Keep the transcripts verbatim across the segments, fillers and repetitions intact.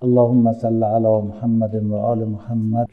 اللهم صل علی محمد و آل محمد.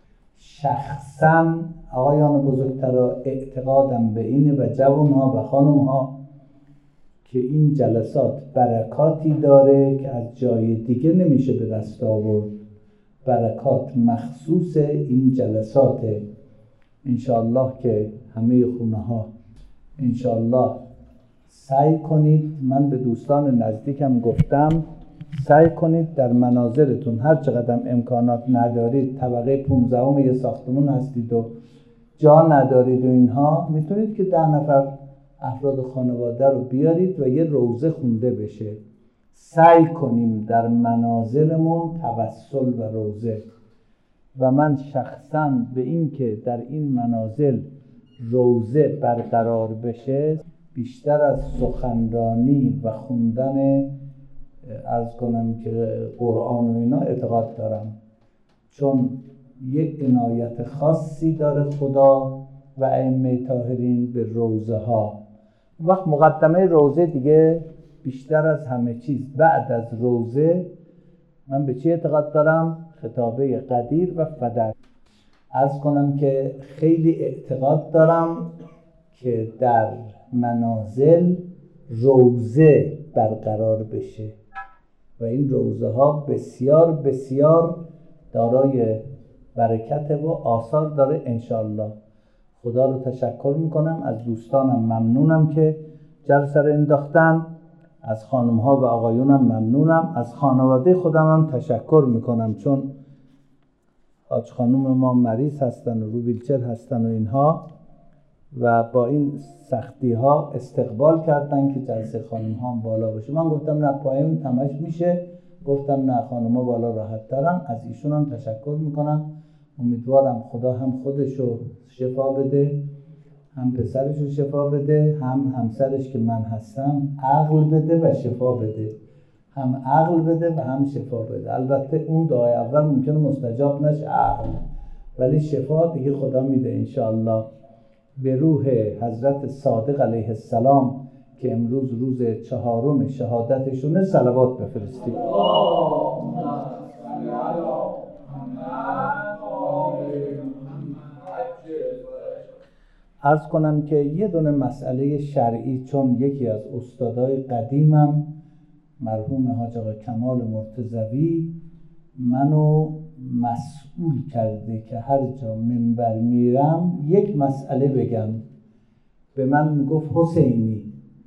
شخصا آقایان بزرگترا اعتقادم به اینه و جوانها و خانمها که این جلسات برکاتی داره که از جای دیگه نمیشه به دست آورد. برکات مخصوص این جلساته. انشاءالله که همه خونه ها انشاءالله سعی کنید، من به دوستان نزدیکم گفتم سعی کنید در منازلتون هر چقدر امکانات ندارید، طبقه پونزدهم یه ساختمون هستید و جا ندارید و اینها، میتونید که ده نفر افراد خانواده رو بیارید و یه روزه خونده بشه. سعی کنیم در منازلمون توسل و روزه. و من شخصا به این که در این منازل روزه برقرار بشه بیشتر از سخنرانی و خوندن عرض کنم که قرآن و اینا اعتقاد دارم، چون یک عنایت خاصی داره خدا و ائمه طاهرین به روزه ها. وقت مقدمه روزه دیگه بیشتر از همه چیز بعد از روزه من به چی اعتقاد دارم؟ خطابه قدیر و فدر. عرض کنم که خیلی اعتقاد دارم که در منازل روزه برقرار بشه و این روزه ها بسیار بسیار دارای برکت و آثار داره انشالله. خدا رو تشکر میکنم، از دوستانم ممنونم که جلسه رو انداختن، از خانم ها و آقایونم ممنونم، از خانواده خودم هم تشکر میکنم چون حاج خانم ما مریض هستن و رو ویلچر هستن و اینها و با این سختی ها استقبال کردن که جلسه خانم ها بالا باشه. من گفتم نه پایین تماش میشه، گفتم نه خانم ها بالا راحت ترن. از ایشون هم تشکر میکنم. امیدوارم خدا هم خودشو شفا بده، هم پسرشو شفا بده، هم همسرش که من هستم عقل بده و شفا بده. هم عقل بده و هم شفا بده. البته اون دعای اول ممکنه مستجاب نشه عقل، ولی شفا دیگه خدا میده انشاءالله. به روح حضرت صادق علیه السلام که امروز روز چهارم شهادتشونه صلوات بفرستید. عرض کنم که یه دونه مسئله شرعی، چون یکی از استادای قدیمم مرحوم حاج آقا کمال مرتضوی منو مسئول کرده که هر جا منبر میرم یک مسئله بگم. به من میگفت حسینی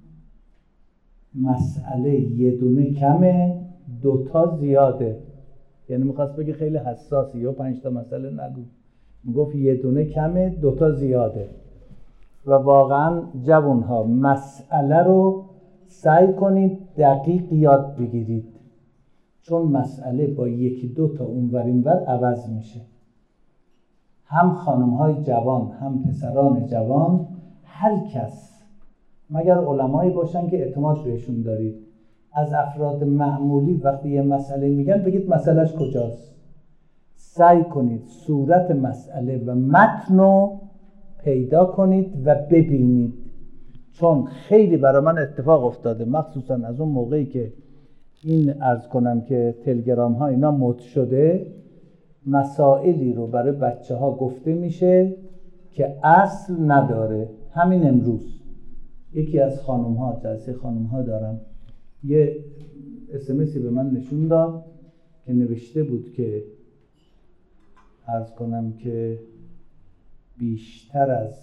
مسئله یه دونه کمه دوتا زیاده، یعنی میخواست بگه خیلی حساسی یا پنج تا مسئله نگو، میگفت یه دونه کمه دوتا زیاده. و واقعا جوانها مسئله رو سعی کنید دقیق یاد بگیرید، چون مسئله با یکی دو تا اونور اینور عوض میشه. هم خانم‌های جوان هم پسران جوان، هر کس مگر علمایی باشن که اعتماد بهشون دارید، از افراد معمولی وقتی یه مسئله میگن بگید مسئلهش کجاست. سعی کنید صورت مسئله و متن رو پیدا کنید و ببینید، چون خیلی برای من اتفاق افتاده مخصوصا از اون موقعی که این عرض کنم که تلگرام ها اینا مد شده، مسائلی رو برای بچه ها گفته میشه که اصل نداره. همین امروز یکی از خانم ها، جلسه خانم ها دارم، یه اسمسی به من نشون داد که نوشته بود که عرض کنم که بیشتر از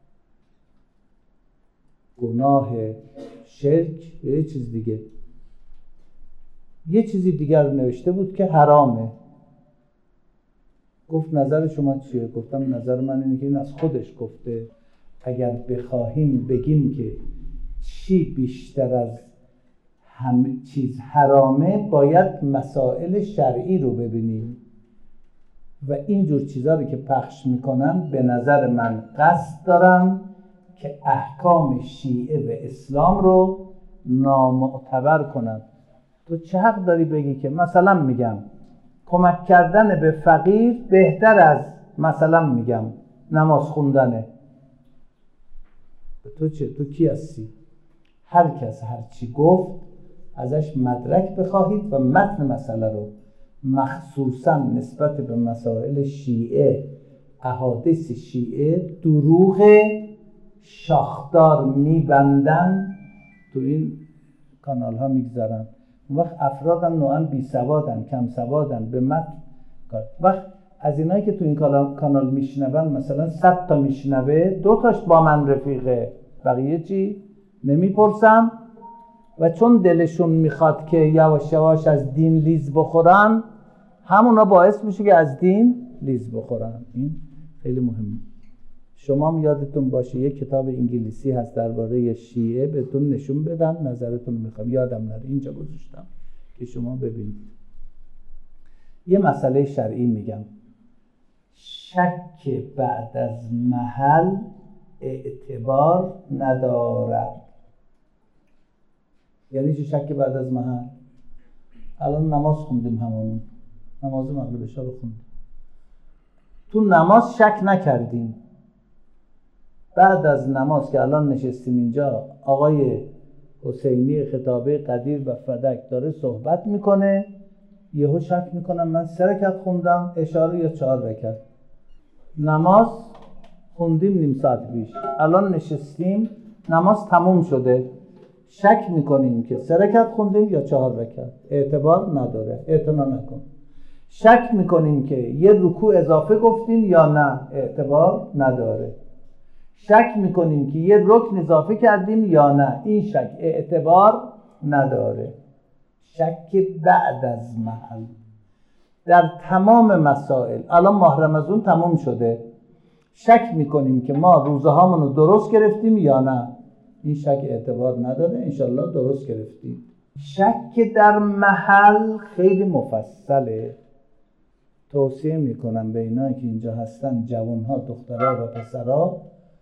گناه شرک یه چیز دیگه یه چیزی دیگر نوشته بود که حرامه. گفت نظر شما چیه؟ گفتم نظر من اینه که این از خودش گفته. اگر بخواهیم بگیم که چی بیشتر از همه چیز حرامه، باید مسائل شرعی رو ببینیم و اینجور چیزا رو که پخش میکنن به نظر من قصد دارن که احکام شیعه و اسلام رو نامعتبر کنن. تو چه حق داری بگی که مثلا میگم کمک کردن به فقیر بهتر از مثلا میگم نماز خوندنه؟ تو چه؟ تو کی هستی؟ هر کس هر چی گفت ازش مدرک بخواهید و متن مسئله رو. مخصوصا نسبت به مسائل شیعه، احادیث شیعه دروغ شاخدار میبندن تو این کانال ها میگذارن. اون وقت افرادم نوعا بی سوادن، کم سوادن، به متن وقت از اینایی که تو این کانال میشنون مثلا صد تا میشنوه، دو تاش با من رفیقه، بقیه چی؟ نمیپرسم. و چون دلشون میخواد که یواش یواش از دین لیز بخورن، همونا باعث میشه که از دین لیز بخورن. این خیلی مهمه. شما هم یادتون باشه یک کتاب انگلیسی هست درباره شیعه، بهتون نشون بدم، نظرتون رو میخوام، یادم نره اینجا گذاشتم که شما ببینید. یه مسئله شرعی میگم، شک بعد از محل اعتبار ندارد. یعنی چه شک بعد از محل؟ الان نماز خوندیم، هممون نماز مغرب عشا رو خوندیم، تو نماز شک نکردیم. بعد از نماز که الان نشستیم اینجا، آقای حسینی خطابه قدیر و فدک داره صحبت میکنه، یهو شک میکنم من سه رکعت خوندم عشا رو یا چهار رکعت. نماز خوندیم نیم ساعت پیش، الان نشستیم نماز تموم شده، شک میکنیم که سه رکعت خوندیم یا چهار رکعت. اعتبار نداره، اعتنا نکن. شک میکنیم که یه رکوع اضافه گفتیم یا نه، اعتبار نداره. شک میکنیم که یه رکن اضافه کردیم یا نه، این شک اعتبار نداره. شک بعد از محل در تمام مسائل. الان ماه رمضان تموم شده، شک میکنیم که ما روزه هامون رو درست گرفتیم یا نه، این شک اعتبار نداره، انشالله درست گرفتیم. شک در محل خیلی مفصله، توصیه میکنم به اینا که اینجا هستن، جوانها، دخترها و پسرها،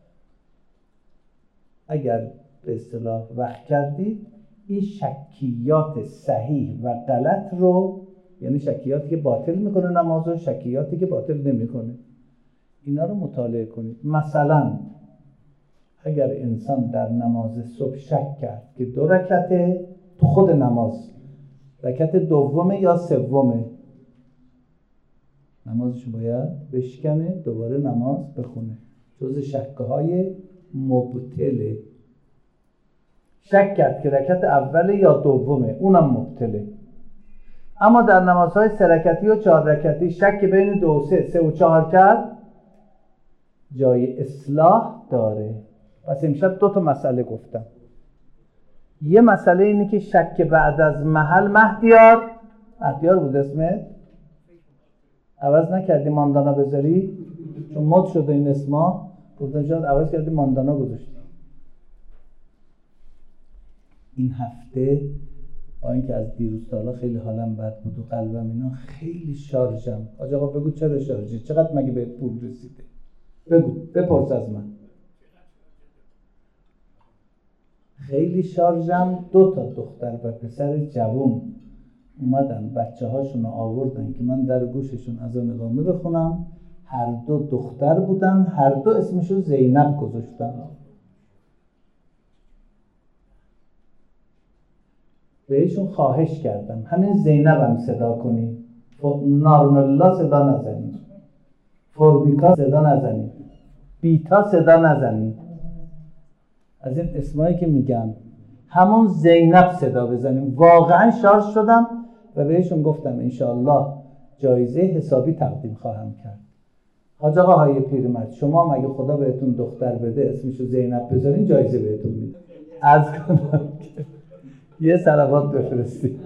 اگر به اصطلاح وقت کردید این شکیات صحیح و غلط رو، یعنی شکیاتی که باطل میکنه نماز و شکیاتی که باطل نمیکنه، اینا رو مطالعه کنید. مثلا اگر انسان در نماز صبح شک کرد که دو رکعته، تو خود نماز رکعت دومه یا سومه، نمازش باید بشکنه، دوباره نماز بخونه، جز شکه های مبتله. شک کرد که رکعت اوله یا دومه، اونم مبتله. اما در نمازهای سه رکعتی و چهار رکعتی شک بین دو و سه، سه و چهار کرد، جای اصلاح داره. پس امشب دو تا مسئله گفتم. یه مسئله اینه که شک بعد از محل، مهدیار مهدیار بود اسمت، عوض نکردی ماندانا بذاری چون مد شده این اسما، گفتم شاید عوض کردی ماندانا گذاشتی. این هفته با اینکه از دیروز تا حالا خیلی حالم بد بود و قلبم اینا، خیلی شارژم. آج آقا بگو چرا شارژی؟ چقدر مگه بهت پول رسیده؟ بگو، بپرس از من. خیلی شارژم. دو تا دختر و پسر جوون اومدن، بچه هاشون رو آوردن که من در گوششون از آن ادامه بخونم. هر دو دختر بودن، هر دو اسمشو زینب گذاشتن. بهشون خواهش کردم همین زینب هم صدا کنی، نارملا صدا نزنی، فورمیکا صدا نزنی، بیتا صدا نزنی، از این اسمایی که میگم همون زینب صدا بزنیم. واقعا شارژ شدم و بهشون گفتم انشاءالله جایزه حسابی تقدیم خواهم کرد. حاج آقا های پیرمرد، شما مگه خدا بهتون دختر بده اسمشو زینب بذارین، جایزه بهتون میده. عرض کنم که یه صلوات بفرستی.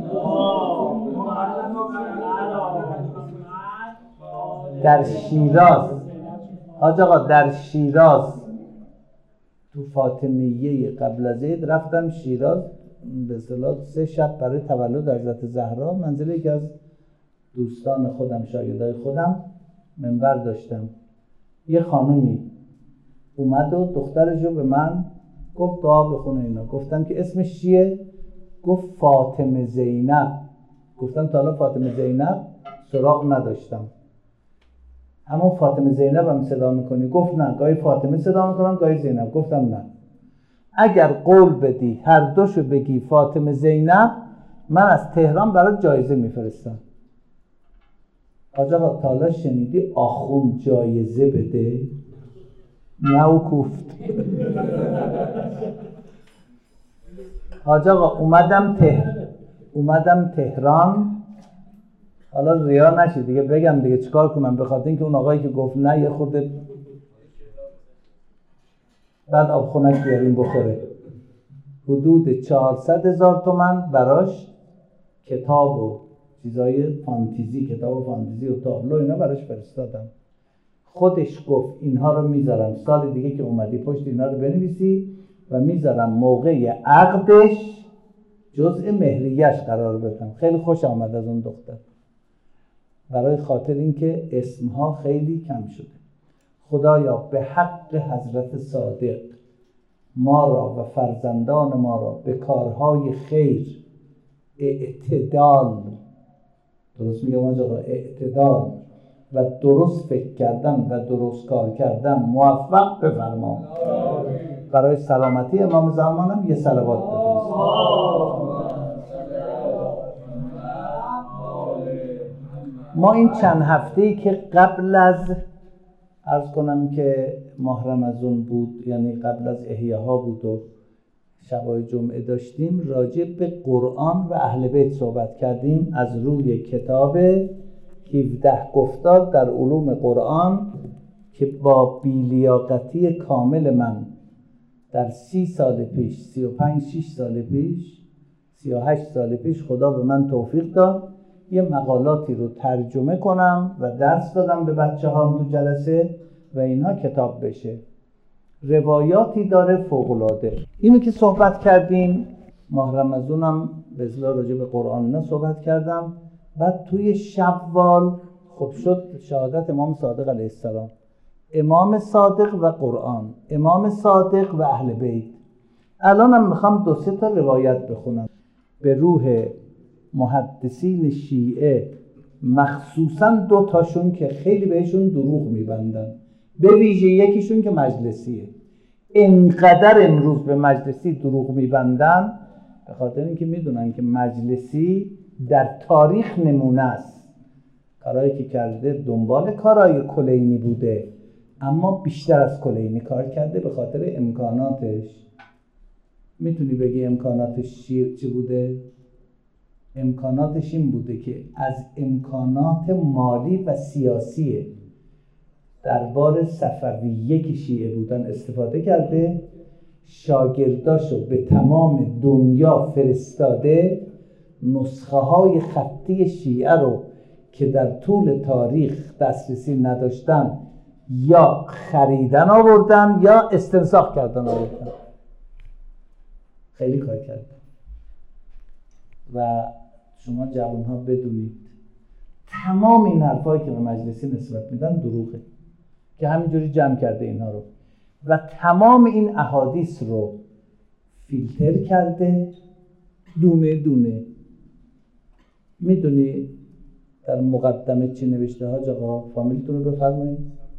در شیراز، حاج آقا در شیراز تو فاطمیه قبل از عید رفتم شیراز، به اصطلاح سه شب برای تولد حضرت زهرا. منزل یکی از دوستان خودم، شاگردای خودم، منبر داشتم. یه خانومی اومد و دخترشو به من گفت دعا بخونه اینا. گفتم که اسمش چیه؟ گفت فاطمه زینب. گفتم تا حالا فاطمه زینب سراغ نداشتم. همون فاطمه زینب هم صدا میکنی؟ گفت نه، گاهی فاطمه صدا میکنم گاهی زینب. گفتم نه، اگر قول بدی هر دوشو بگی فاطمه زینب، من از تهران برات جایزه میفرستم. حاج آقا تا حالا شنیدی آخوند جایزه بده؟ نه او کوفت. حاج آقا اومدم تهران اومدم تهران حالا ریا نشه دیگه بگم دیگه چیکار کنم، به خاطر اینکه اون آقایی که گفت نه یه خورده بعد آب خنک بیاریم بخوره. حدود چهارصد هزار تومان براش کتاب و چیزای فانتزی، کتاب فانتزی و تابلو اینا براش فرستادم. خودش گفت اینها رو میذارم سال دیگه که اومدی پشت اینا رو بنویسی و میذارم موقع عقدش جزء مهریه‌اش قرار بدم. خیلی خوش آمد از اون دختر، برای خاطر اینکه اسمها خیلی کم شده. خدایا به حق حضرت صادق ما را و فرزندان ما را به کارهای خیر اعتدال، درست میگم آقا، اعتدال و درست فکر کردن و درست کار کردن موفق بفرما. برای سلامتی امام زمانم یه صلوات بفرست. ما این چند هفته‌ای که قبل از عرض کنم که ماه رمضان بود، یعنی قبل از احیاها بود و شبای جمعه داشتیم، راجع به قرآن و اهل بیت صحبت کردیم از روی کتاب هفده گفتار در علوم قرآن که با بی‌لیاقتی کامل من در سی سال پیش، سی و پنج شش سال پیش، سی و هشت سال پیش خدا به من توفیق داد یه مقالاتی رو ترجمه کنم و درس دادم به بچه ها تو جلسه و اینها کتاب بشه. روایاتی داره فوق‌العاده. اینو که صحبت کردیم، ماه رمضانم به اصطلاح راجع به قرآن نه صحبت کردم. بعد توی شوال خب شد شهادت امام صادق علیه السلام، امام صادق و قرآن، امام صادق و اهل بیت. الانم میخوام دو سه تا روایت بخونم به روح محدثین شیعه، مخصوصا دو تاشون که خیلی بهشون دروغ میبندن، به ویژه یکیشون که مجلسیه. اینقدر امروز به مجلسی دروغ میبندن به خاطر اینکه میدونن که مجلسی در تاریخ نمونه است. کارهایی که کرده دنبال کارهای کلینی بوده، اما بیشتر از کلینی کار کرده به خاطر امکاناتش. میتونی بگی امکاناتش چی بوده؟ امکاناتش این بوده که از امکانات مالی و سیاسیه دربار صفویه که شیعه بودن استفاده کرده، شاگرداشو به تمام دنیا فرستاده، نسخه های خطی شیعه رو که در طول تاریخ دسترسی نداشتن یا خریدن آوردن یا استنساخ کردن آوردن. خیلی کار کردن و شما جوانها بدونید تمام این حرفایی که به مجلسی نسبت میدن دروغه که همینجوری جمع کرده اینها رو و تمام این احادیث رو فیلتر کرده دونه دونه. میدونی در مقدمه چی نوشته حاج آقا؟ فامیلتون رو بفرمایید.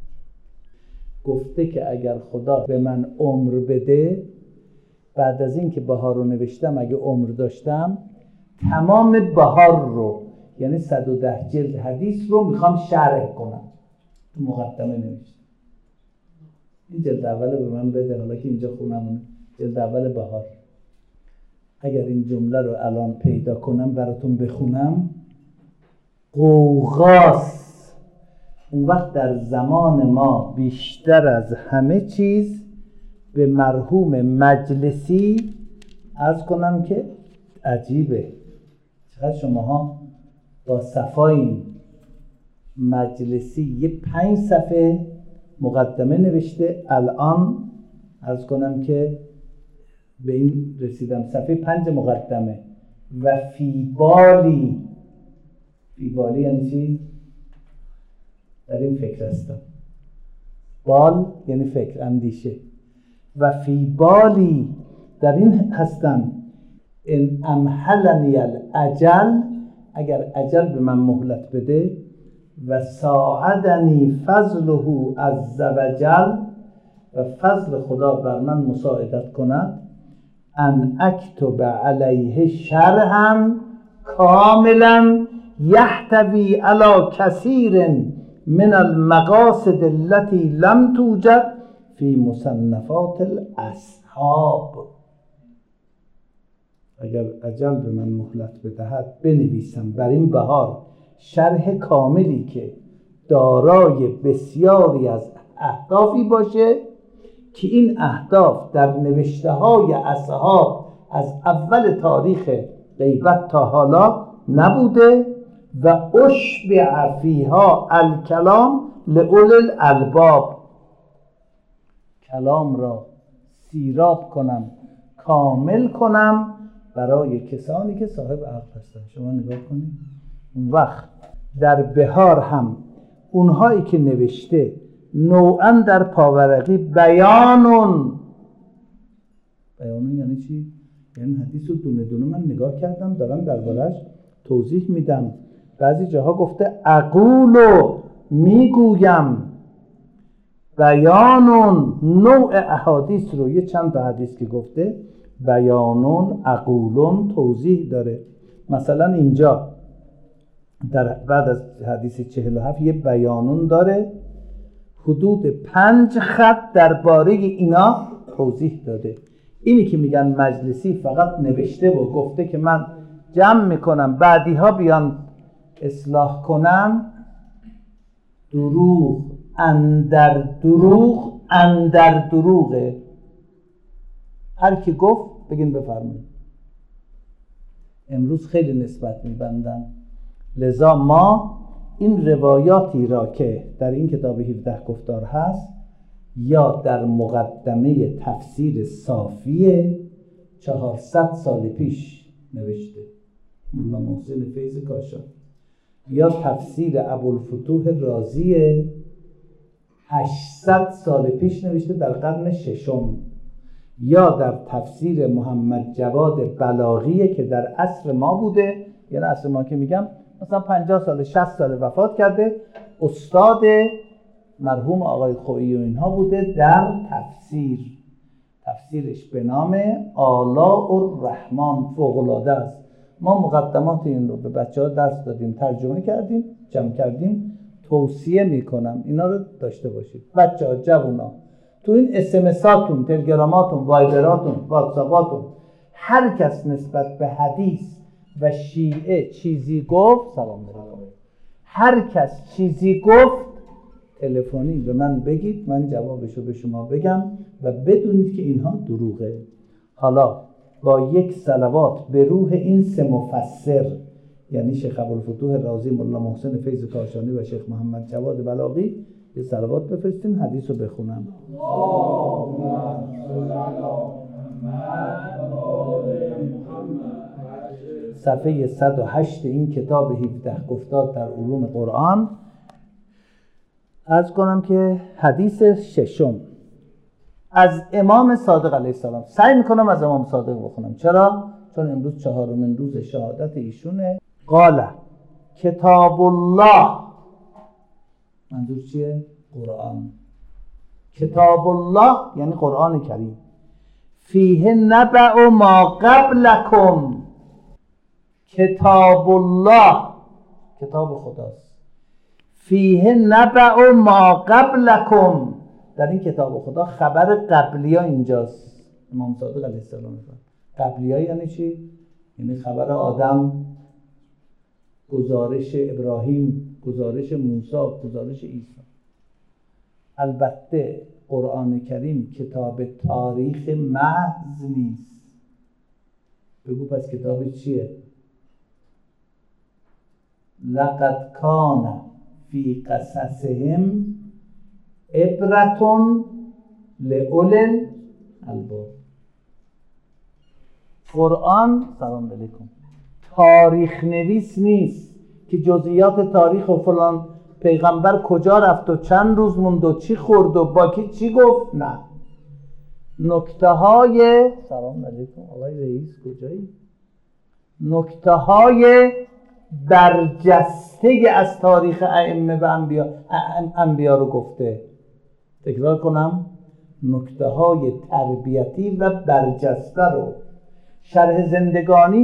گفته که اگر خدا به من عمر بده، بعد از این که بهار رو نوشتم اگه عمر داشتم، تمام بهار رو یعنی صد و ده جلد حدیث رو میخوام شرح کنم. تو مقدمه نوشتم این جلد اول به من بده، حالا که اینجا خونمونه، جلد اول بهار. اگر این جمله رو الان پیدا کنم براتون بخونم قوقاست. اون وقت در زمان ما بیشتر از همه چیز به مرحوم مجلسی عرض کنم که عجیبه چقدر شماها با صفایین. مجلسی یه پنج صفحه مقدمه نوشته، الان عرض کنم که به این رسیدم صفحه پنج مقدمه. و فیبالی، فیبالی یعنی چی؟ در این فکر هستم. بال یعنی فکر، اندیشه. و فیبالی در این هستم ان امهلنی الاجل، اگر اجل به من مهلت بده، و ساعدنی فضله عز وجل، و فضل خدا بر من مساعدت کند، ان اکتب علیه شرحا کاملا یحتوی علی کثیر من المقاصد التي لم توجد فی مصنفات الاصحاب. اگر اجل به من مهلت بدهد بنویسم بر این بهار شرح کاملی که دارای بسیاری از اهدافی باشه که این اهداف در نوشته های اصحاب از اول تاریخ غیبت تا حالا نبوده و اشبع فیها الکلام لأولی الالباب، کلام را سیراب کنم، کامل کنم برای کسانی که صاحب عقل هستند. شما نگاه کنید اون وقت در بهار هم اونهایی که نوشته نوعا در پاورقی بیانون، بیانون یعنی چی؟ یعنی حدیث رو دونه دونه من نگاه کردم دارم دربارش توضیح میدم. بعضی جاها گفته اقولو میگویم، بیانون نوع احادیث رو، یه چند تا حدیث که گفته بیانون اقولون توضیح داره. مثلا اینجا در بعد از حدیث چهل و هفت یه بیانون داره، حدود پنج خط درباره اینا توضیح داده. اینی که میگن مجلسی فقط نوشته و گفته که من جمع میکنم بعدی ها بیان اصلاح کنم، دروغ اندر دروغ اندر دروغه. هر کی گفت بگین بفرمایید. امروز خیلی نسبت میبندن، لذا ما این روایاتی را که در این کتاب هفده گفتار هست یا در مقدمه تفسیر صافیه چهارصد سال پیش نوشته مولا محسن فیض کاشان، یا تفسیر ابوالفتوح رازی هشتصد سال پیش نوشته در قرن ششم، یا در تفسیر محمد جواد بلاغیه که در عصر ما بوده، یعنی عصر ما که میگم مثلا پنجاه سال شصت سال وفات کرده، استاد مرحوم آقای خویی و اینها بوده در تفسیر، تفسیرش به نام آلاء الرحمن، فوق‌العاده است. ما مقدمات این رو به بچه ها درس دادیم، ترجمه کردیم، جمع کردیم، توصیه میکنم اینا رو داشته باشید. بچه ها، جوونا، تو این اسمساتون، تلگراماتون، وایبراتون، واتساپاتون هر کس نسبت به حدیث و شیعه چیزی گفت، سلام علیکم، هر کس چیزی گفت تلفنی به من بگید، من جوابشو به شما بگم و بدونید که اینها دروغه. حالا با یک صلوات به روح این سه مفسر، یعنی شیخ ابوالفتوح رازی، مولا محسن فیض کاشانی و شیخ محمد جواد بلاغی، یه صلوات بفرستین حدیث رو بخونم. صفحه صد و هشت این کتاب هفده گفتار در علوم قرآن. عرض کنم که حدیث ششم از امام صادق علیه السلام، سعی میکنم از امام صادق بخونم. چرا؟ چون امروز چهارمین روز شهادت ایشونه. قال کتاب الله، منظور چیه؟ قرآن. کتاب الله یعنی قرآن کریم. فیه نبأ ما قبلکم، کتاب الله کتاب خداست. فیه نبأ ما قبلکم، در این کتاب خدا خبر قبلی ها اینجاست. امام صادق علیه السلام میگن قبلی ها یعنی چی؟ یعنی خبر آدم، گزارش ابراهیم، گزارش موسی، گزارش عیسی. البته قرآن کریم کتاب تاریخ محض نیست. بگو پس کتاب چیه؟ لقد کان فی قصصهم عبرة لأولی الالباب. قرآن سلام علیکم تاریخ نویس نیست که جزئیات تاریخ و فلان پیغمبر کجا رفت و چند روز موند و چی خورد و با کی چی گفت. نه، نکته های سلام علیکم آقای رئیس کجایی؟ نکته های برجسته از تاریخ ائمه و انبیا انبیا رو گفته. تکرار کنم، نکته های تربیتی و برجسته رو. شرح زندگانی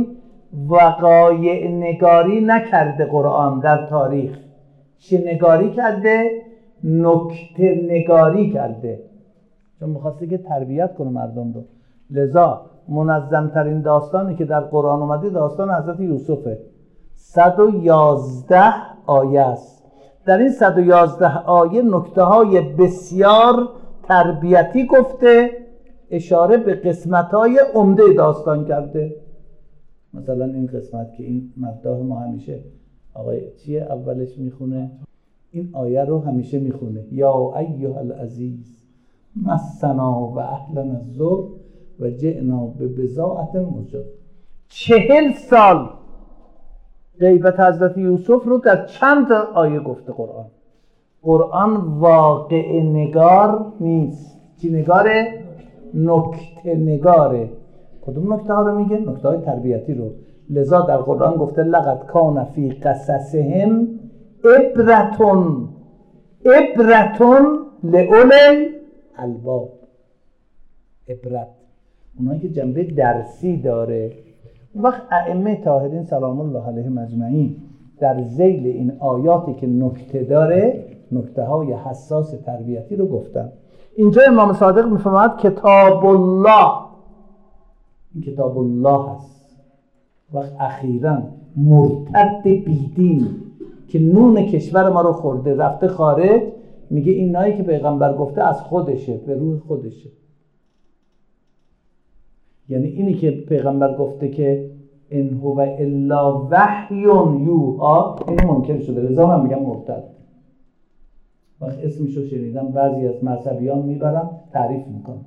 وقایع نگاری نکرده قرآن در تاریخ. چه نگاری کرده؟ نکته نگاری کرده، چون میخواسته که تربیت کنه مردم رو. لذا منظم ترین داستانی که در قرآن اومده داستان حضرت یوسفه. صد و یازده آیه است. در این صد و یازده آیه نکته های بسیار تربیتی گفته، اشاره به قسمت های عمده داستان کرده. مثلا این قسمت که این مداح ما همیشه آقای چیه اولش میخونه، این آیه رو همیشه میخونه: یا ایها العزیز مسنا و اهلنا الضر و جئنا ببضاعة مزجاة. چهل سال غیبت حضرت یوسف رو در چند تا آیه گفته قرآن. قرآن واقع نگار نیست. چی نگاره؟ نکته نگاره. کدوم نکته ها رو میگه؟ نکته های تربیتی رو. لذا در قرآن گفته لقد کان فی قصصهم عبرتون عبرتون لأولی الباب. عبرت اونایی که جنبه درسی داره. اون وقت ائمه طاهرین سلام الله علیهم اجمعین در ذیل این آیاتی که نکته داره نکته های حساس تربیتی رو گفتن. اینجا امام صادق میفرماید کتاب الله، این کتاب الله هست. وقت اخیراً مرتد بیدین که نون کشور ما رو خورده رفته خارج، میگه این نایی که پیغمبر گفته از خودشه، به روح خودشه. یعنی اینی که پیغمبر گفته که ان هو الا وحی یوحی، این منکر شده، لذا من میگم مرتد. وقت اسمشو شنیدم بعضی از مذهبیان میبرن تعریف میکنن.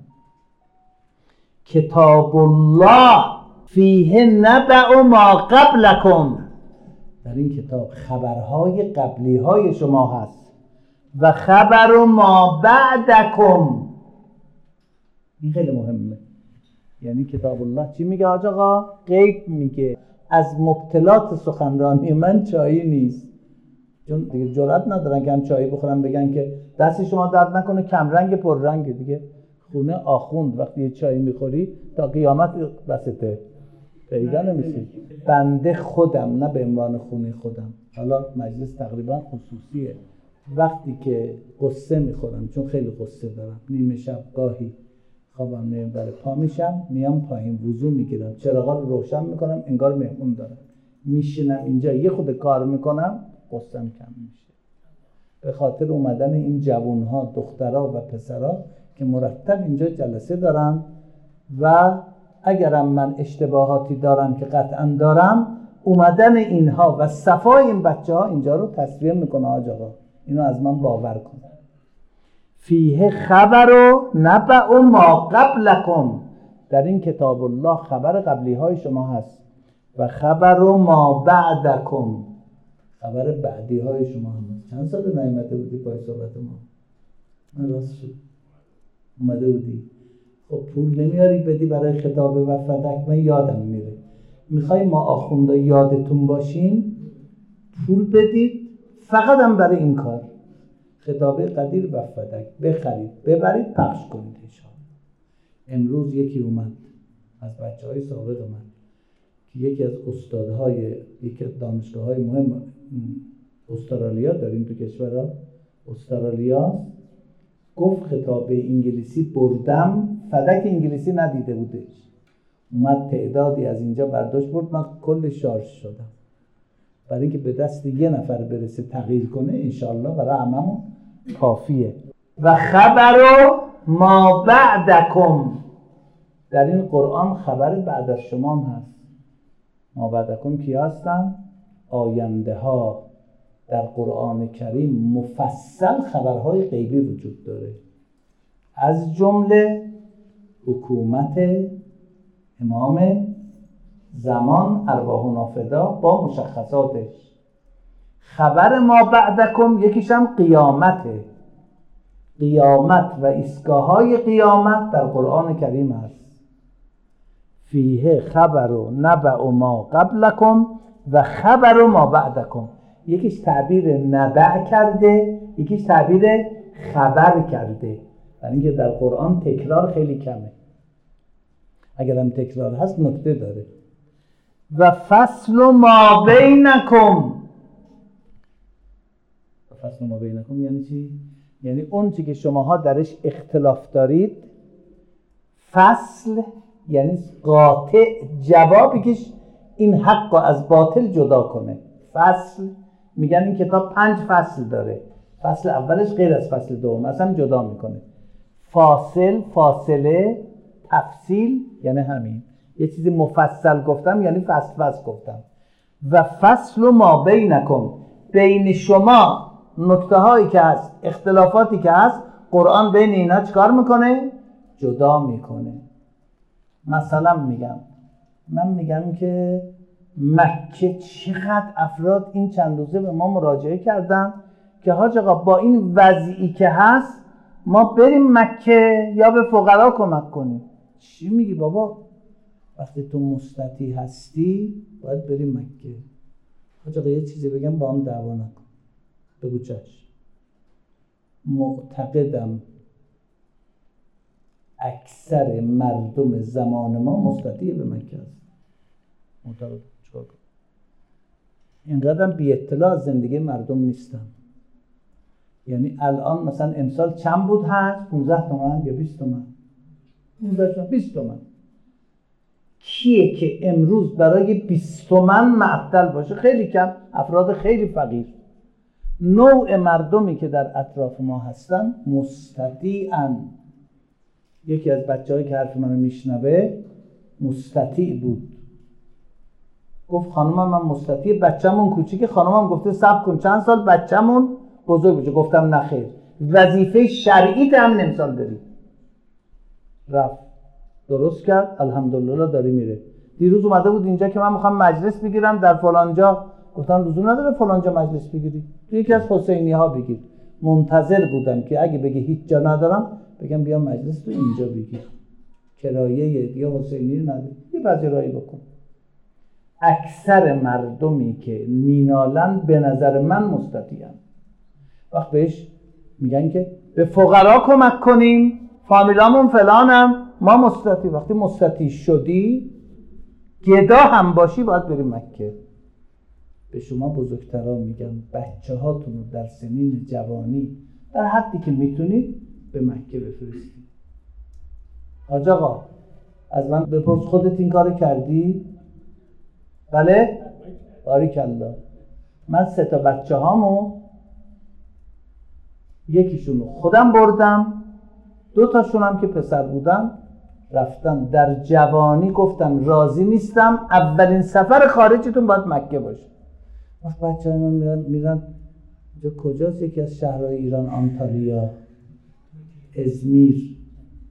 کتاب الله فیه نبأ ما قبلکم، در این کتاب خبرهای قبلی های شما هست. و خبر ما بعدکم، این خیلی مهمه. یعنی کتاب الله چی میگه حاج آقا؟ غیب میگه. از مبتلات سخنرانی من چایی نیست، چون دیگه جرئت ندارن که هم چایی بخورن بگن که دست شما درد نکنه کمرنگ پررنگ. دیگه خونه آخوند وقتی یه چایی میخوری تا قیامت بسته پیدا نمیشه. بنده خودم نه به عنوان خونه خودم، حالا مجلس تقریبا خصوصیه، وقتی که قصه میخورم چون خیلی قصه دارم، نیمه شب گاهی خوابم نمیبره پا میشم میام پایین وضو میگیرم، چراغا رو روشن میکنم انگار مهمون دارم، میشینم اینجا یه خود کار میکنم قصه‌ام کم میشه. به خاطر اومدن این جوانها دخترها و پسرها که مرتب اینجا جلسه دارن و اگرم من اشتباهاتی دارم که قطعا دارم، اومدن اینها و صفای این بچه ها اینجا رو تصویه میکنه. آج آقا اینو از من باور کن. فیه خبر و نبأ ما قبلکم، در این کتاب الله خبر قبلی های شما هست. و خبر و ما بعدکم، خبر بعدی های شما هست. چند سال نیامده بودی پای صحبت ما؟ من راست شد اومده بودی. خب پول نمیاری بدی برای خطاب و فدک؟ من یادم میره. میخوای ما آخونده یادتون باشیم پول بدید فقط هم برای این کار، خطابه قدیر و فدک بخرید ببرید پخش کنید انشاءالله. امروز یکی اومد از بچه های سابق من که یکی از استادهای یکی از دانشگاه های مهم استرالیا داریم تو کشورها، استرالیا، گفت خطابه انگلیسی بردم، فدک انگلیسی ندیده بودش، اومد تعدادی از اینجا برداشت برد، من کل شارژ شدم. برای اینکه به دست یه نفر برسه تغییر کنه انشالله برای هممون کافیه. و خبر ما بعدکم، در این قرآن خبر بعد از شما هم هست. ما بعدکم کی هستن؟ آینده ها. در قرآن کریم مفصل خبرهای غیبی وجود داره، از جمله حکومت امام زمان ارواح نافدا با مشخصاتش. خبر ما بعدکم یکیش هم قیامته. قیامت و ایستگاه های قیامت در قرآن کریم هست. فیه خبر و نبأ ما قبلکم و خبر ما بعدکم. یکیش تعبیر نبأ کرده، یکیش تعبیر خبر کرده، برای اینکه در قرآن تکرار خیلی کمه. اگر هم تکرار هست نکته داره. و فصل ما بینکم. فصل ما بینکم یعنی چی؟ یعنی اون چی که شماها درش اختلاف دارید، فصل یعنی قاطع، جوابی که این حق رو از باطل جدا کنه. فصل میگن این کتاب پنج فصل داره، فصل اولش غیر از فصل دوم، اصلا جدا میکنه. فاصل، فاصله، تفصیل یعنی همین. یه چیزی مفصل گفتم یعنی فصل فصل گفتم. و فصل ما بینکم، بین شما نکته هایی که هست، اختلافاتی که هست، قرآن بین اینا چیکار میکنه؟ جدا میکنه. مثلا میگم من میگم که مکه چقدر افراد این چند روزه به ما مراجعه کردن که حاج آقا با این وضعی که هست ما بریم مکه یا به فقرا کمک کنیم. چی میگی بابا؟ وقتی تو مستطیع هستی باید بریم مکه. حاج آقا یه چیزی بگم با هم دعوا نکن. بگو چشم. معتقدم اکثر مردم زمان ما مستطیع به مکه هست. معتقد چیکار کنم؟ اینقدر بی اطلاع زندگی مردم نیستم. یعنی الان مثلا امسال چند بود هست؟ پانزده تومن یا بیست تومن؟ پانزده تومن، بیست تومن. کیه که امروز برای بیست تومن معطل باشه؟ خیلی کم، افراد خیلی فقیر. نوع مردمی که در اطراف ما هستن مستطیعن. یکی از بچه‌هایی که حرف منو میشنوه مستطیع بود، گفت خانومم من مستطیع، بچه‌مون کوچیکه، خانومم گفته صبر کن چند سال بچه‌مون بزرگ بشه. گفتم نخیر، وظیفه شرعیت هم امسال داری. رفت درست کرد، الحمدلله داری میره. دیروز اومده بود اینجا که من میخوام مجلس بگیرم در فلان جا، گفتن لزوم نداره فلان جا مجلس بگیری، تو یکی از حسینی ها بگیر. منتظر بودم که اگه بگه هیچ جا ندارم بگم بیا مجلس تو اینجا بگیر، کرایه دیگه حسینی نداره، یه پذیرایی بکن. اکثر مردمی که مینالن به نظر من مستطیعن. وقت بهش میگن که به فقرا کمک کنیم، فامیلامون فلانم، ما مستطیع. وقتی مستطیع شدی گدا هم باشی باید بریم مکه. به شما بزرگترا میگم بچه هاتون رو در سنین جوانی در حدی که میتونید به مکه بفرستید. حاج آقا از من بپرس خودت این کار کردی؟ بله؟ باریکالله. من سه تا بچه هامو یکیشونو خودم بردم، دو تاشون هم که پسر بودن رفتن در جوانی گفتن راضی نیستم، اولین سفر خارجتون باید مکه باشه. وقت بچه های من میرن میرن اینجا کجاست؟ یکی از شهرهای ایران، آنتالیا، ازمیر.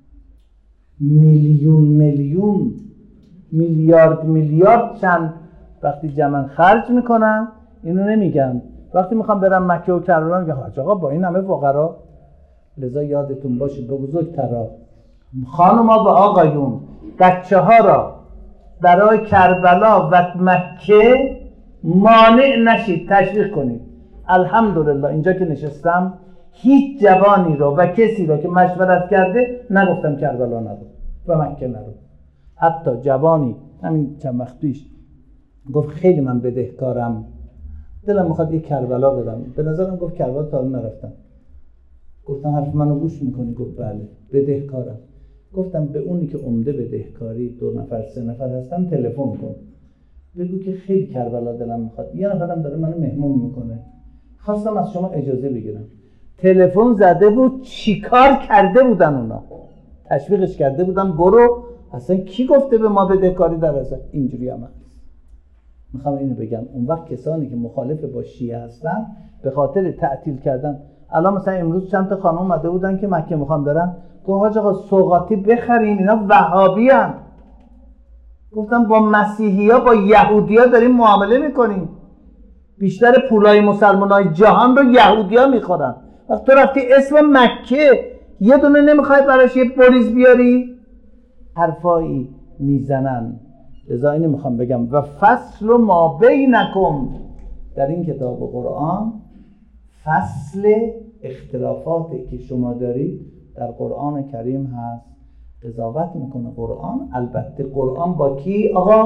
میلیون میلیون میلیارد میلیارد چند وقتی جمعن خرج میکنن اینو نمیگن. وقتی میخوام برم مکه و کربلا میگن حاج آقا با این همه فقرا. لذا یادتون باشه به بزرگترا، خانوما و آقایون، بچه ها را برای کربلا و مکه مانع نشید، تشویق کنید. الحمدلله اینجا که نشستم هیچ جوانی رو و کسی رو که مشورت کرده نگفتم کربلا نرو و مکه نرو. حتی جوانی همین چند وقت پیش گفت خیلی من بدهکارم، دلم میخواد یه کربلا بدم. به نظرم گفت کربلا تا الان نرفتم. گفتم حرف منو گوش میکنی؟ گفت بله بدهکارم. گفتم به اونی که عمده بدهکاری دو نفر سه نفر هستن تلفن کن، بگو که خیلی کربلا دلم میخواد. یه نفرم داره منو مهمون میکنه، خواستم از شما اجازه بگیرم. تلفن زده بود، چیکار کرده بودن اونا؟ تشویقش کرده بودن برو. اصلا کی گفته به ما بدهکاری در اصل؟ اینجوری هم هست. میخوام اینو بگم اون وقت کسانی که مخالف با شیعه هستن به خاطر تعطیل کردن، الان مثلا امروز چند تا خانم اومده بودن که مکه میخوام برن، گفت حاج آقا سوغاتی بخریم، اینا وهابی ان. گفتم با مسیحی ها با یهودی ها داریم معامله میکنیم، بیشتر پولای مسلمان های جهان رو یهودی ها میخورن. وقت تو رفتی اسم مکه یه دونه نمیخوای براش یه بریز بیاری؟ حرفایی میزنن. لذا اینو میخوام بگم و فصل ما بینکم، در این کتاب قرآن فصل اختلافاتی که شما دارید در قرآن کریم هست. قضاوت میکنه قرآن. البته قرآن با کی آقا؟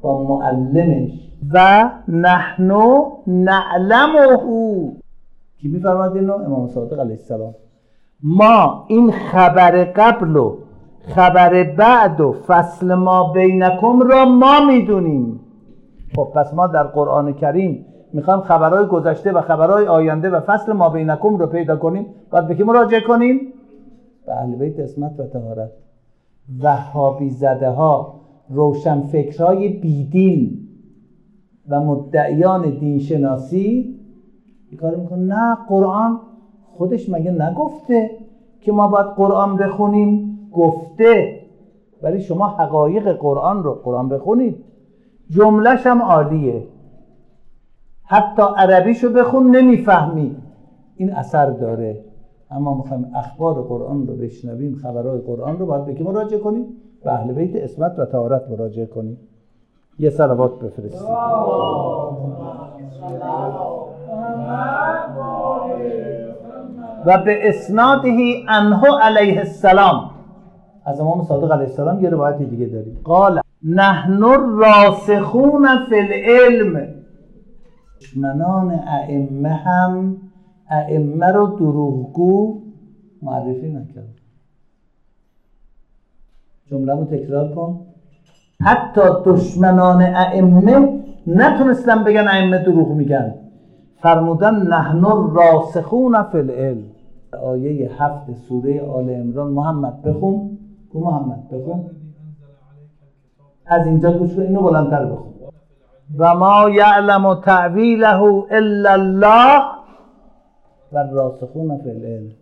با معلمش. و نحن نعلمه. کی میفرماد اینو؟ امام صادق علیه السلام. ما این خبر قبل و خبر بعد و فصل ما بینکم را ما میدونیم. خب پس ما در قرآن کریم میخوایم خبرهای گذشته و خبرهای آینده و فصل ما بینکم رو پیدا کنیم، باید به کی مراجعه کنیم؟ به اهل بیت عصمت و طهارت. وهابی زده ها، روشن فکرهای بیدین و مدعیان دینشناسی این کار میکنه. نه، قرآن خودش مگه نگفته که ما باید قرآن بخونیم؟ گفته، ولی شما حقایق قرآن رو قرآن بخونید، جملهش هم عالیه، حتی عربیشو بخون نمیفهمی، این اثر داره. اما میخوایم اخبار قرآن رو بشنویم، خبرهای قرآن رو، باید به کی مراجعه کنیم؟ به اهل بیت عصمت و طهارت مراجعه کنیم. یه صلوات بفرستید. و به اسنادهی عنه علیه السلام، از امام صادق علیه السلام یه روایتی دیگه داریم. قال نحن راسخون فی العلم. دشمنان ائمه هم ائمه رو دروغگو معرفی نکرد. جمله رو تکرار کن. حتی دشمنان ائمه نتونستن بگن ائمه دروغ میگن، فرمودن نحن راسخون فی العلم. آیه هفت سوره آل عمران. محمد بخون. گو محمد بخون. از اینجا گوش کن، اینو بلندتر بخون. و ما یعلم تعویله الا الله و راسخون فی العلم.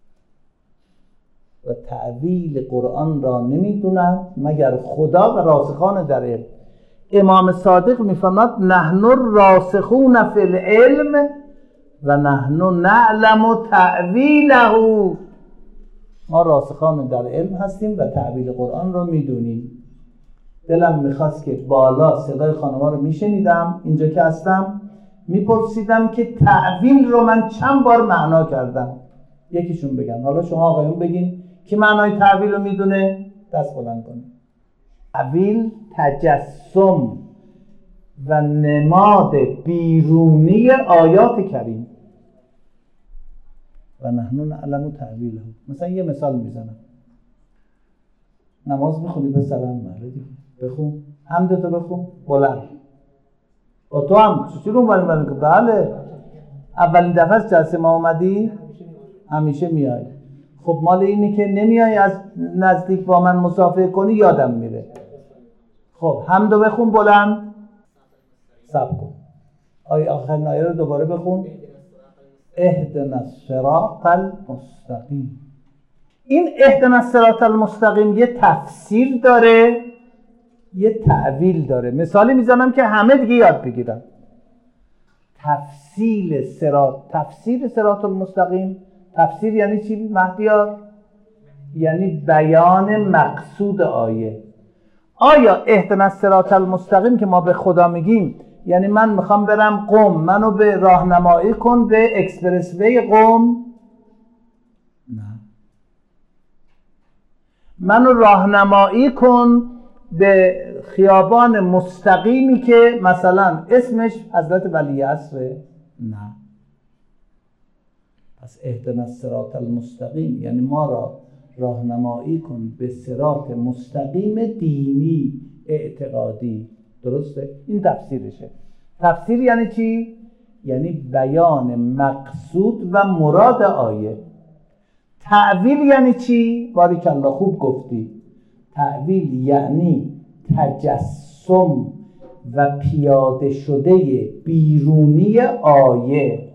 و تعویل قرآن را نمیدونند مگر خدا و راسخان در علم. امام صادق میفرماد نحن راسخون فی العلم و نحن نعلم تعویله. ما راسخان در علم هستیم و تعویل قرآن را میدونیم. دلم میخواست که بالا صدای خانم‌ها رو میشنیدم، اینجا که هستم میپرسیدم که تعویل رو من چند بار معنا کردم. یکیشون بگن. حالا شما آقایون بگین کی معنای تعویل رو میدونه؟ دست بلند کنید. تعویل تجسم و نماد بیرونی آیات کریم. و نحن نعلم تعویله. مثلا یه مثال میزنم. نماز میخونی پسرم؟ مردی بخون. حمدتو بخون بلند. و تو هم چی رو بلند بلند که بله اولین دفعه از جلسه ما اومدی؟ همیشه میای. خب مال اینی که نمیای از نزدیک با من مصافحه کنی یادم میره. خب حمدو بخون بلند. صبر کن. آیه آخرین آیه رو دوباره بخون. اهدنا الصراط المستقیم. این اهدنا الصراط المستقیم یه تفسیر داره، یه تعویل داره. مثالی میزنم که همه دیگه یاد بگیرن. تفسیر صراط، تفسیر صراط المستقیم. تفسیر یعنی چی مهدیار؟ یعنی بیان مقصود آیه. آیا اهدنا الصراط المستقیم که ما به خدا میگیم یعنی من میخوام برم قم، منو به راهنمایی کن به اکسپرس وی قم؟ نه. منو راهنمایی کن به خیابان مستقیمی که مثلا اسمش حضرت ولی عصره؟ نه. پس اهدنا الصراط المستقیم یعنی ما را راهنمایی کن به صراط مستقیم دینی اعتقادی. درسته؟ این تفسیرشه. تفسیر یعنی چی؟ یعنی بیان مقصود و مراد آیه. تعویل یعنی چی؟ باریکالله خوب گفتی. تعویل یعنی تجسم و پیاده شده بیرونی آیه.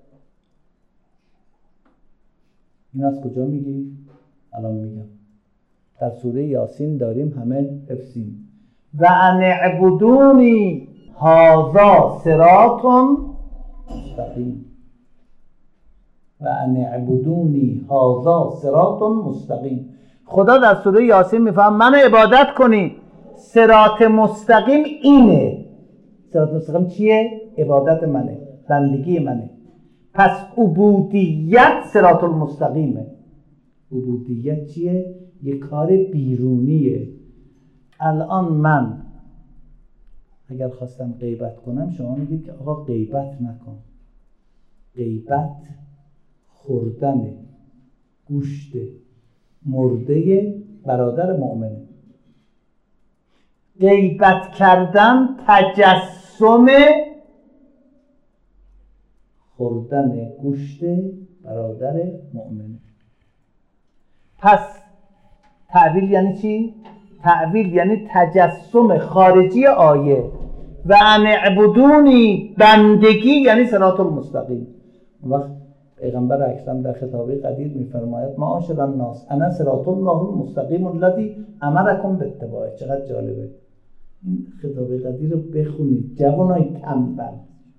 این از کجا میگی؟ الان میگم. در سوره یاسین داریم همه حفظیم. و ان اعبدونی هذا صراط مستقیم. و ان اعبدونی هذا صراط مستقیم. خدا در سوره یاسین میفهم منو عبادت کنی. صراط مستقیم اینه. صراط مستقیم چیه؟ عبادت منه، بندگی منه. پس عبودیت صراط المستقیمه. عبودیت چیه؟ یه کار بیرونیه. الان من اگر خواستم غیبت کنم شما میگید که آقا غیبت نکن. غیبت خوردن گوشت مرده برادر مؤمنه. غیبت کردن تجسم خوردن گوشت برادر مؤمنه. پس تعویل یعنی چی؟ تعویل یعنی تجسم خارجی آیه. و ان اعبدونی بندگی یعنی صراط المستقیم. وقت پیغمبر اکرم در خطابه قدیر میفرماید معاشر الناس انا صراط الله المستقیم الذی امرکم باتباعه. چقدر جالبه این خطابه قدیر رو بخونید جوانای تنبل.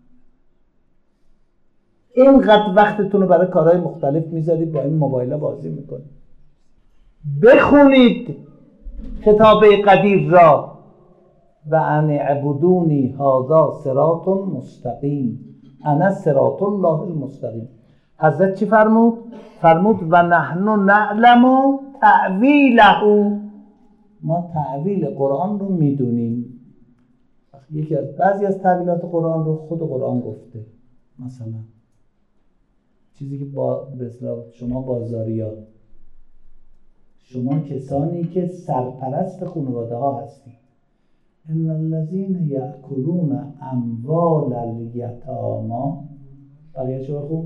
اینقدر وقتتون رو برای کارهای مختلف میذارید با این موبایل بازی میکنید. بخونید خطابه قدیر را. و ان اعبدونی هذا صراط مستقیم انا صراط الله المستقیم. حضرت چی فرمود؟ فرمود و نحن نعلم تأویله. ما تأویل قرآن رو میدونیم. یکی از بعضی از تأویلات قرآن رو خود قرآن گفته. مثلا چیزی که با شما بازاریا، شما کسانی که سرپرست خانواده ها هستید، ان الذين یأکلون اموال الیتامی، بقیه چه بخون؟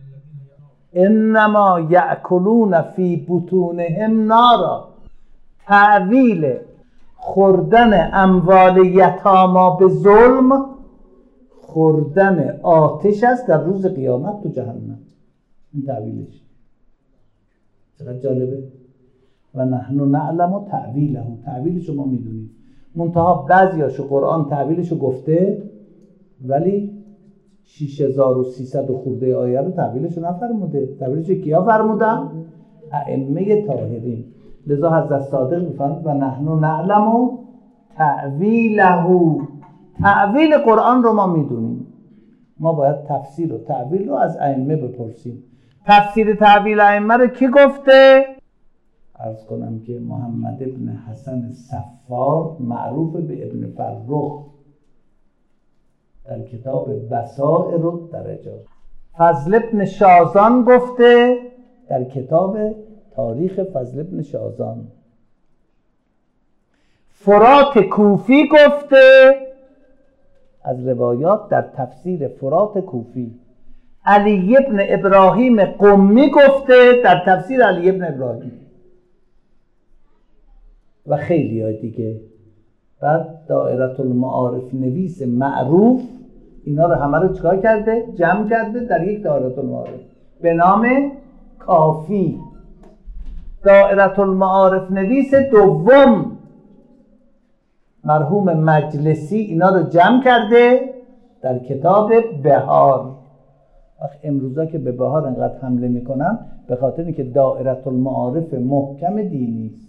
انما یأکلون فی بطونهم نارا. تعویل خوردن اموال یتاما به ظلم خوردن آتش است در روز قیامت تو جهنم. این تعویلش چقدر جالبه. و نحن نعلم تعویله. تعویلش شما میدونید. منتها بعضیاشو قرآن تعویلشو گفته ولی شش هزار و سیصد خورده آیه رو تعویلشو نفرموده. تعویلشو کیا فرمودن؟ ائمه طاهرین. لذا حضرت صادق میفرماد و نحن نعلم تعویله. تعویل قرآن رو ما میدونیم. ما باید تفسیر و تعویل رو از ائمه بپرسیم. تفسیر تعویل ائمه رو کی گفته؟ عرض کنم که محمد ابن حسن صفار معروف به ابن فرخ در کتاب بصائر الدرجات. فضل ابن شازان گفته در کتاب تاریخ فضل ابن شازان. فرات کوفی گفته از روایات در تفسیر فرات کوفی. علی ابن ابراهیم قمی گفته در تفسیر علی ابن ابراهیم و خیلی های دیگه. بعد دائره المعارف نویس معروف اینا رو همه رو چکار کرده؟ جمع کرده در یک دائره المعارف به نام کافی. دائره المعارف نویس دوم مرحوم مجلسی اینا رو جمع کرده در کتاب بهار. وقت امروزا که به بهار انقدر حمله میکنن به خاطر اینکه دائره المعارف محکم دینی است.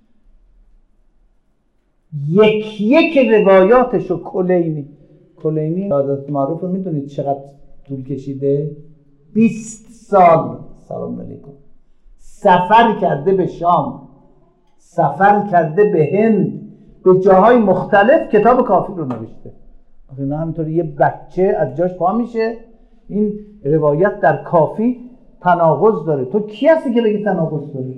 یک یک روایاتشو کلینی کلینی دائره المعارف رو میدونید چقدر طول کشیده؟ بیست سال سلام علیکم سفر کرده به شام، سفر کرده به هند، به جاهای مختلف کتاب کافی رو نوشته. اینا همینطوری یه بچه از جاش پا میشه. این روایت در کافی تناقض داره. تو کی هستی که بگی تناقض داره؟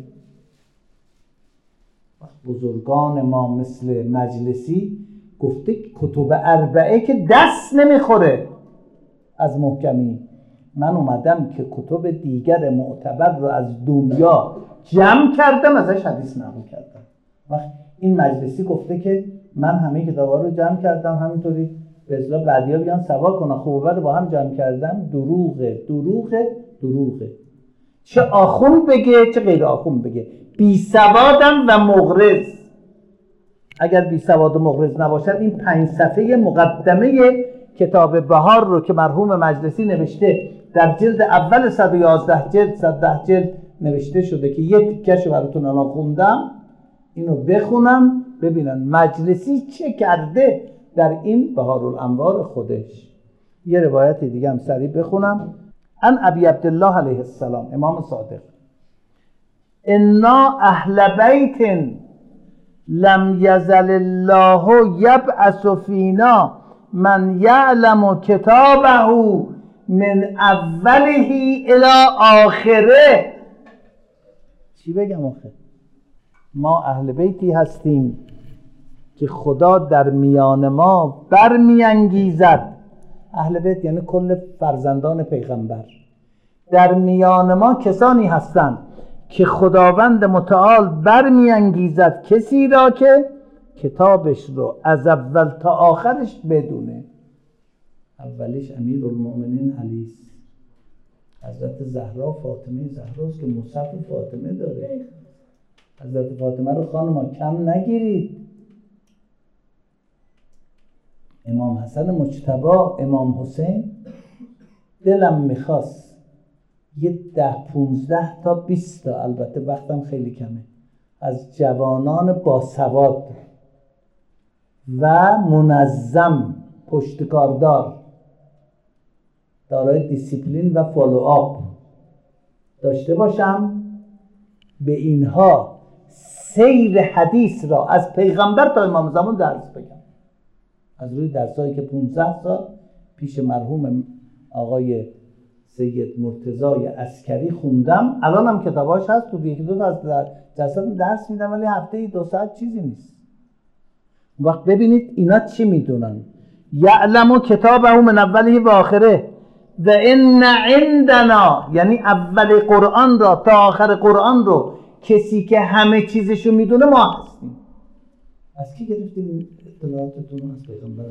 بزرگان ما مثل مجلسی گفته کتب اربعه که دست نمیخوره از محکمی. من اومدم که کتب دیگر معتبر رو از دنیا جمع کردم ازش حدیث نقل کردم. وقت این مجلسی گفته که من همه کتابا رو جمع کردم همینطوری به اصطلاح بعدیا بیان سوال کنن خوب و بد با هم جمع کردم. دروغه دروغه دروغه. چه آخوند بگه چه غیر آخوند بگه بی سوادن و مغرض. اگر بی سواد و مغرض نباشد این پنج صفحه مقدمه کتاب بهار رو که مرحوم مجلسی نوشته در جلد اول صد و یازده جلد صد و ده جلد نوشته شده که یه تیکش رو براتون الان خوندم، اینو بخونم ببینن مجلسی چه کرده در این بهارالانوار خودش. یه روایت دیگه هم سریع بخونم. ان ابی عبدالله علیه السلام امام صادق: انا اهل بیت لم یزل الله یبعث فینا من یعلم کتابه من اوله الی آخره. چی بگم آخه؟ ما اهل بیتی هستیم که خدا در میان ما برمیانگیزد. اهل بیت یعنی کل فرزندان پیغمبر. در میان ما کسانی هستند که خداوند متعال برمیانگیزد کسی را که کتابش رو از اول تا آخرش بدونه. اولیش امیرالمؤمنین علی است، حضرت زهرا فاطمه زهراست که مصحف فاطمه داره. حضرت فاطمه رو خانم کم نگیرید. امام حسن مجتبی، امام حسین، دلم میخواست یه ده پونزده تا بیست تا، البته وقتم خیلی کمه، از جوانان باسواد و منظم پشتکاردار دارای دیسیپلین و فالو آپ داشته باشم، به اینها سیر حدیث را از پیغمبر تا امام زمان درس بگم. از روی درسایی که پانزده سال پیش مرحوم آقای سید مرتضی عسکری خوندم، الان هم کتاباش هست، تو یکی دو تا از جلسات درس میدم، ولی هفته دو ساعت چیزی نیست. وقت ببینید اینا چی میدونن. یعلم کتابه من اوله و آخره و ان عندنا، یعنی اول قرآن را تا آخر قرآن رو کسی که همه چیزشو میدونه ما هستیم. از کی گرفتیم اطلاعاتتون؟ از پیغمبر.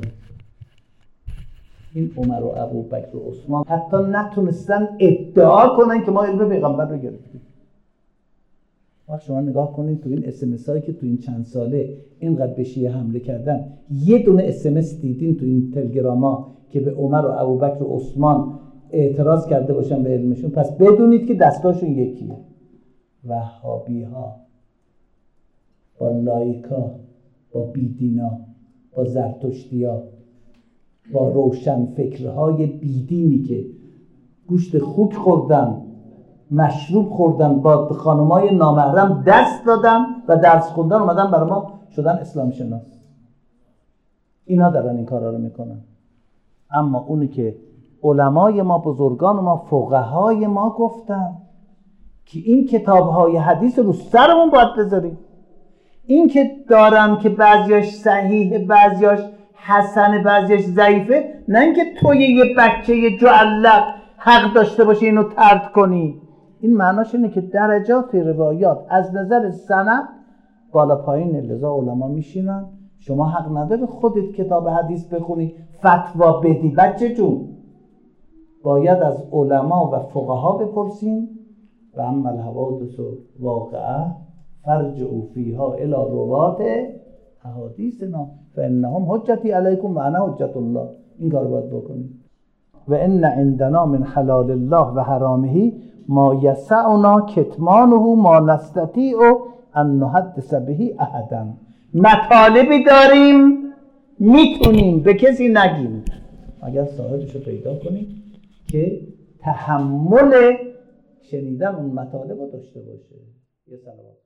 این عمر و ابوبکر و عثمان حتی نتونستن ادعا کنن که ما علم پیغمبر رو گرفتیم. وقت شما نگاه کنید تو این اس ام اس هایی که تو این چند ساله اینقدر به شیعه حمله کردن، یه دونه اس ام اس دیدین تو این تلگراما که به عمر و ابوبکر و عثمان اعتراض کرده باشن به علمشون؟ پس بدونید که دستاشون یکیه. وهابی ها با لایکا، با بیدینا، با زرتشتی ها، با روشن فکرهای بیدینی که گوشت خوک خوردن، مشروب خوردن، با خانمای نامحرم دست دادن و درس خوندن اومدن برای ما شدن اسلام شناس. اینا دارن این کارا رو میکنن. اما اونی که علمای ما، بزرگان ما، فقهای ما گفتن که این کتابهای حدیث رو سرمون باید بذاریم. این که دارن که بعضیاش صحیحه، بعضیاش حسن، بعضیاش ضعیفه، نه اینکه توی یه بچه یه جعلق حق داشته باشه اینو طرد کنی. این معناش اینه که درجات روایات از نظر سند بالا پایین، لذا علما میشینن. شما حق نداری خودت کتاب حدیث بخونی فتوا بدی. بچه جون باید از علما و فقها بپرسیم. و اما الحوادث واقعه فرجعوا فیها الی روات احادیثنا فانهم حجتی علیکم و انا حجت الله. این کار باید بکنیم. و ان عندنا من حلال الله و حرامه ما یسعنا کتمانه ما نستطیع ان نحدث به احدا. مطالبی داریم میتونیم به کسی نگیم اگر صاحبشو پیدا کنیم که تحمل شنیدن اون مطالب رو داشته باشه. یه صلوات